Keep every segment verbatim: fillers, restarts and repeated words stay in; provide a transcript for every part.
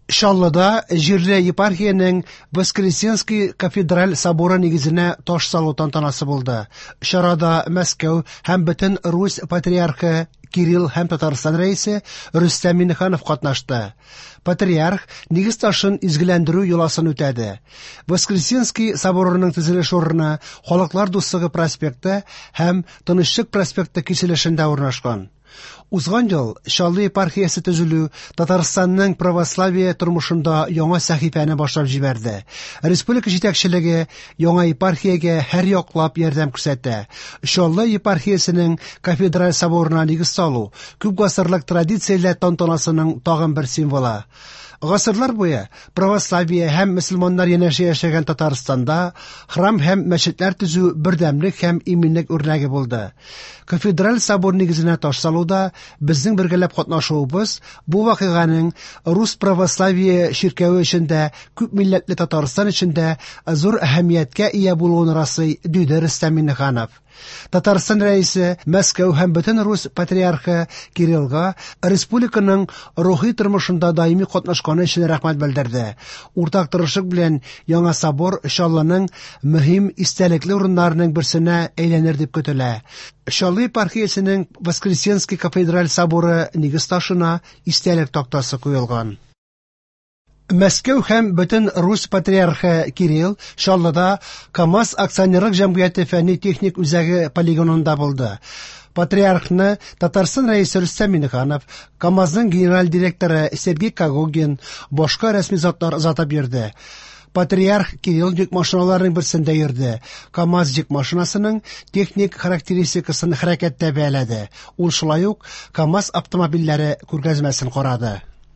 Шаллыда җирле епархиянең Воскресенский кафедраль соборы нигезенә таш салу тантанасы булды. Чарада Мәскәү һәм бөтен Русь патриархы Кирилл һәм Татарстан рәисе Рөстәм Миңнеханов катнашты. Патриарх нигез ташын изгеләндерү юласын үтәде. Воскресенский соборының төзелеш урыны Халыклар дуслыгы проспекты һәм Тынычлык проспекты киселешендә урнашкан. Узган ел Чаллы епархиясе төзелү Татарстанның православие тормышында яңа сәхифәне башлап җибәрде. Республика җитәкчелеге яңа епархиягә һәр яклап ярдәм күрсәтә. Чаллы епархиясенең кафедраль соборына нигез салу күп гасырлык традицияле тантанасының тагын бер символы. Гасырлар буе православие һәм мөселманнар янәшә яшәгән Татарстанда храм һәм мәчетләр төзү бердәмлек һәм иминлек үрнәге булды. Кафедраль собор нигезенә таш салуда безнең бергәләп катнашуыбыз бу вакыйганың Рус православие ширкәве эчендә күп милләтле Татарстан эчендә зур әһәмияткә ия булуын расый, диде Рөстәм Миңнеханов. Татарстан рәисе Мәскәү һәм бөтен Рус патриархы Кириллга республиканың рухи тормышында даими катнашканы өчен рәхмәт белдерде. Уртак тырышлык белән яңа собор Чаллының мөһим истәлекле урыннарының берсенә әйләнер дип көтелә. Чаллы епархиясенең Воскресенский кафедраль соборы нигез ташына истәлек тактасы куелган. Мәскәү һәм бөтен Рус патриархы Кирилл Чаллыда КамАЗ акционерлык җәмгыяте фәнни-техник үзәге полигонында булды. Патриархны Татарстан рәисе Рөстәм Миңнеханов, КамАЗның генераль директоры Сергей Кагогин, башка рәсми затлар озатып йөрде. Патриарх Кирилл йөк машиналарының берсендә йөрде. КамАЗ йөк машинасының техник характеристикасын хәрәкәттә бәяләде. Ул шулай ук КамАЗ автомобильләре күргәзмәсен карады.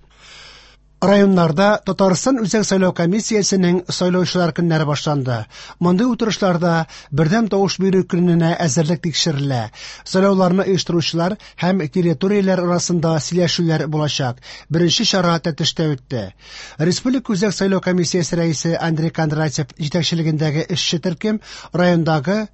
Районнарда Татарстан үзәк сайлау комиссиясенең сайлаучылар көннәре башланды. Мондый утырышларда бердәм тавыш бирү көненә әзерлек тикшерелә. Сайлауларны оештыручылар һәм территорияләр арасында сөйләшүләр булачак. Беренче чара Тәтештә үтте. Республика үзәк сайлау комиссиясе рәисе Андрей Кондратьев җитәкчелегендәге эшче төркем райондагы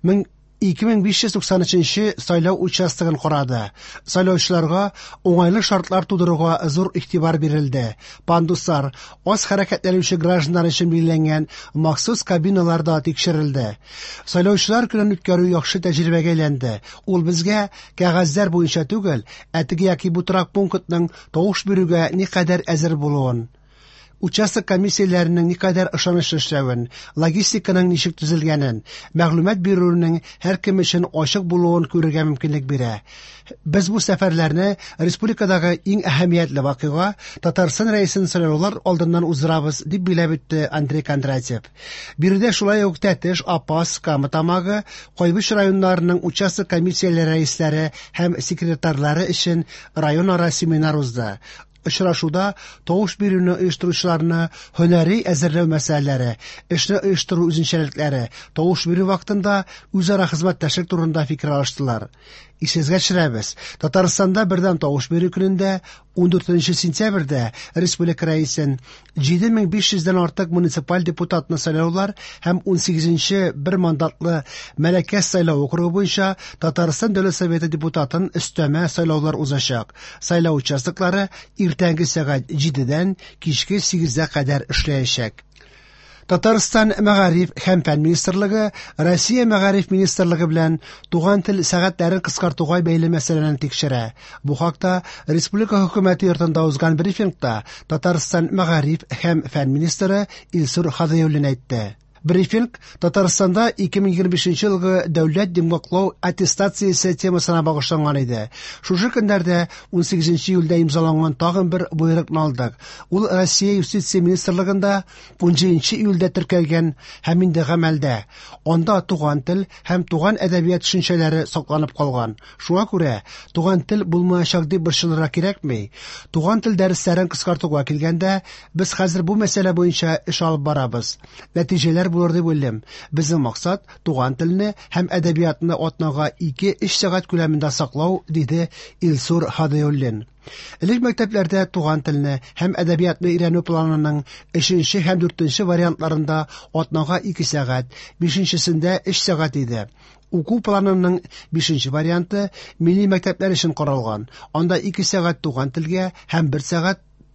ике мең биш йөз туксан өченче сайлау участогын карады. Сайлаучыларга уңайлы шартлар тудыруга зур игътибар бирелде. Пандуслар, аз хәрәкәтләнүче гражданнар өчен билгеләнгән махсус кабиналарда тикшерелде. Сайлаучылар көнен үткәрү яхшы тәҗрибәгә әйләнде. Ул безгә кәгазьләр буенча түгел, ә теге яки бу торак пунктның тавыш бирүгә никадәр әзер булуын, участок комиссияләренең никадәр ышанычлы эшләвен, логистиканың ничек төзелгәнен, мәгълүмат бирүнең һәркем өчен ачык булуын күрергә мөмкинлек бирә. Без бу сәфәрләрне республикадагы иң әһәмиятле вакыйга Татарстан рәисен сайлаулар алдыннан уздырабыз дип биләп үтте Андрей Кондратьев. Биредә шулай ук Тәтеш, Апас, Кама тамагы, Кайбыш районнарының участок комиссияләре рәисләре һәм секретарьлары өчен районара семинар узды. Очрашуда тавыш бирүне оештыручыларны һөнәри әзерләү мәсьәләләре, эшне оештыру үзенчәлекләре, тавыш бирү вакытында үзара хезмәттәшлек турында фикер алыштылар. Исегезгә төшерәбез. Татарстанда бердәм тавыш бирү көнендә ундүртенче сентябрьдә республика рәисен җиде мең биш йөздән артык муниципаль депутатны сайлаулар һәм унсигезенче бер мандатлы Мәләкәс сайлау округы буенча Татарстан Дәүләт Советы депутатын өстәмә сайлаулар узачак. Сайлау участоклары иртәнге сәгать җидедән кичке сигезгә кадәр эшләячәк. Татарстан Мәгариф һәм фән министрлыгы Россия Мәгариф министрлыгы белән туган тел сәгатьләрен кыскартуга бәйле мәсьәләне тикшерә. Бу хакта республика хөкүмәте йортында узган брифингта Татарстан Мәгариф һәм фән министры Илсур Хадыйуллин әйтте. Брифинг Татарстанда ике мең егерме бишенче елгы дәүләт демоклау аттестациясе темасына багышланган иде. Шушы көннәрдә унсигезенче июльдә имзаланган тагын бер буйрыкны алдык. Ул Россия Юстиция министрлыгында унҗиденче июльдә теркәлгән һәм инде гамәлдә. Анда туган тел һәм туган әдәбият төшенчәләре сакланып калган. Шуңа күрә туган тел булмаячак дип борчылырга кирәкми. Туган тел дәресләрен кыскартуга килгәндә, без хәзер бу мәсьәлә буенча эш алып барабыз. Нәтиҗәләр булыр дип уйлыйм. Безнең максат туган телне һәм әдәбиятны атнага ике-өч сәгать күләмендә саклау, диде Илсур Хадыйуллин. Элек мәктәпләрдә туган телне һәм әдәбиятны өйрәнү планының өченче һәм дүртенче вариантларында атнага ике сәгать, бишенчесендә өч сәгать иде. Уку планының бишенче варианты милли мәктәпләр өчен каралган. Анда ике сәгать туган телгә һәм бер сәгать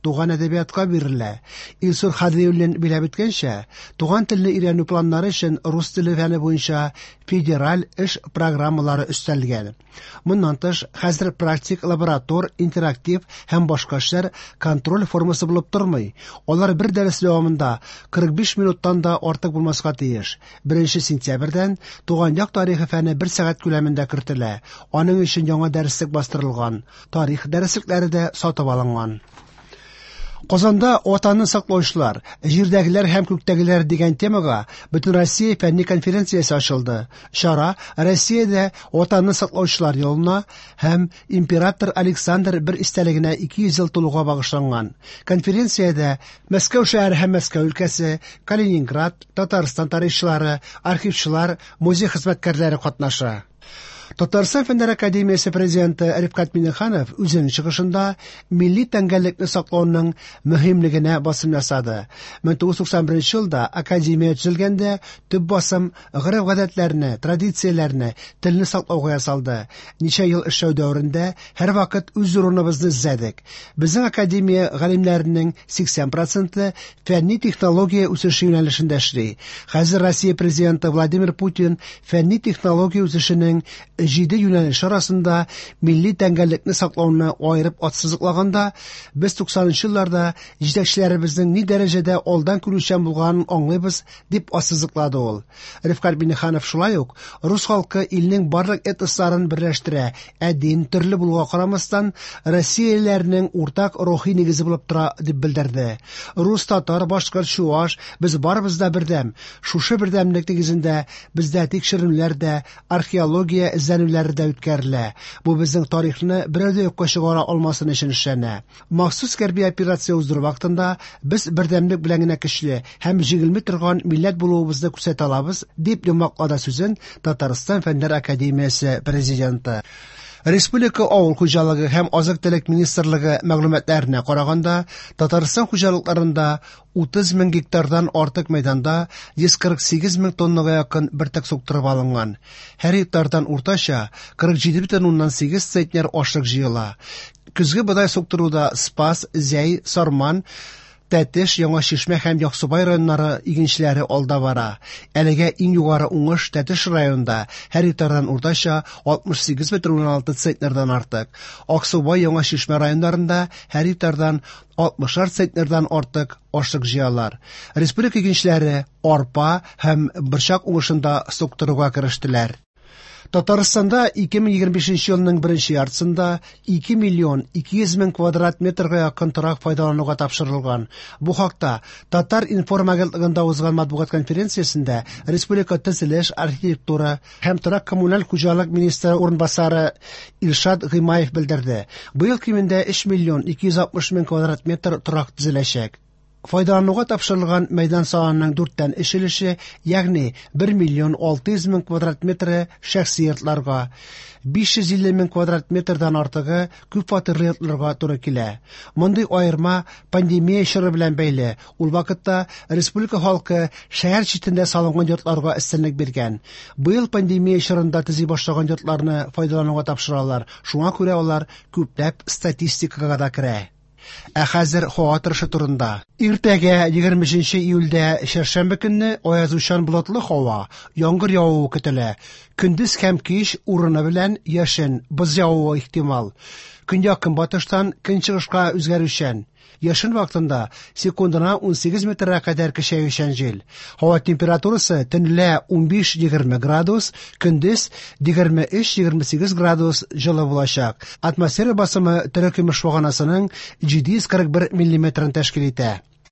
туган әдәбиятка бирелә. Илсур Хадриуллин биләп иткәнчә, туган телне өйрәнү планнары өчен рус теле фәне буенча федераль эш программалары өстәлгән. Моннан тыш, хәзер практик, лаборатор, интерактив һәм башка эшләр контроль формасы булып тормый. Алар бер дәрес дәвамында кырык биш минуттан да артык булмаска тиеш. беренче сентябрьдән туган як тарихы фәне бер сәгать күләмендә кертелә. Аның өчен яңа дәреслек бастырылган. Тарих дәреслекләре дә сатып алынган. Казанда ватанны саклаучылар, җирдәгеләр һәм күктәгеләр дигән темага Бөтен Россия фәнни конференциясе ачылды. Шара Россиядә ватанны саклаучылар елына һәм император Александр бер истәлегенә ике йөз ел тулуга багышланган. Конференциядә Мәскәү шәһәре һәм Мәскәү өлкәсе, Калининград, Татарстан тарихчылары, архивчылар, музей хезмәткәрләре катнаша. Татарстан Фәннәр академиясе президенты Рифкат Миңнеханов үзенең чыгышында милли тәңгәлекне саклауның мөһимлегенә басым ясады. мең тугыз йөз туксан беренче елда академия төзелгәндә төп басым гырыф-гадәтләрне, традицияләрне, телне саклауга ясалды. Ничә ел эшләү дәверендә һәр вакыт үз урыныбызны эзләдек. Безнең академия галимнәренең сиксән проценты фәнни технология үсеше юнәлешендә эшли. Хәзер Россия президенты Владимир Путин фәнни технология үсешенең җиде юнәлеш арасында милли тәңгәлекне саклауны аерып атсызыклаганда, без туксанынчы елларда җитәкчеләребезнең ни дәрәҗәдә алдан күрүчән булганын аңлыйбыз, дип ассызыклады ул. Рифкат Миңнеханов шулай ук рус халкы илнең барлык этносларын берләштерә, ә дин төрле булуга карамастан Россиялеләрнең уртак рухи нигезе булып тора, дип белдерде. Рус, татар, башкорт, чуаш, без барыбыз да бердәм. Шушы бердәмлек нигезендә бездә тикшерүләр дә, археология эзләнүләре дә үткәрелә. Бу безнең тарихны берәү дә юкка чыгара алмасын өчен эшләнә. Махсус хәрби операция уздыру вакытында без бердәмлек белән генә көчле һәм җиңелми торган милләт булуыбызны күрсәтә алабыз, дип йомгаклады сүзен Татарстан Фәннәр академиясе президенты. Республика авыл хуҗалыгы һәм азык-төлек министрлыгы мәгълүматларына караганда, Татарстан хуҗалыкларында утыз мең гектардан артык мәйданда йөз кырык сигез мең тоннага якын бертек суктырып алынган. Һәр гектардан уртача кырык җиде бөтен уннан сигез центнер ашлык җыела. Көзге бодай суктыруда Спас, Зәй, Сарман, Тәтеш, Яңа Шишмә һәм Яксубай районнары игенчеләре алда бара. Әлегә иң югары уңыш Тәтеш районында һәр гектардан уртача алтмыш сигез бөтен уннан алты центнердан артык. Аксубай, Яңа Шишмә районнарында һәр гектардан алтмыш центнердан артык ашлык җыялар. Республика игенчеләре арпа һәм борчак уңышында суктыруга керештеләр. Татарстанда ике мең егерме бишенче елның беренче яртысында ике миллион ике йөз мең квадрат метрга якын торак файдалануга тапшырылган. Бу хакта Татар информ агентлыгында узган матбугат конференциясендә республика төзелеш, архитектура һәм торак коммуналь хуҗалык министры урынбасары Илшат Гыймаев белдерде. Быел кимендә өч миллион ике йөз алтмыш мең квадрат метр торак төзеләчәк. Файдалануга тапшырылган мәйдан санының дүрттән өч өлеше, ягъни бер миллион алты йөз мең квадрат метры шәхси йортларга, биш йөз илле мең квадрат метрдан артыгы күп фатирлы йортларга туры килә. Мондый аерма пандемия чоры белән бәйле. Ул вакытта республика халкы шәһәр читендә салынган йортларга өстенлек биргән. Быел пандемия чорында төзи башлаган йортларны файдалануга тапшыралар. Шуңа күрә алар күпләп статистикага да керә. Ә хәзер һава торышы турында. Иртәгә егерме өченче июльдә чәршәмбе көнне аязучан болытлы һава, яңгыр явуы көтелә. Көндез һәм кич урыны белән яшен, боз явуы ихтимал. Көньяк-көнбатыштан көнчыгышка үзгәрүчән. Яшен вакытында секундына ун сигез метрга кадәр көчәючән җил. Һава температурасы төнлә ун биш егерме градус, көндез егерме өч егерме сигез градус җылы булачак. Атмосфера басымы терекөмеш ваганасының җиде йөз кырык бер миллиметрын тәшкил итә.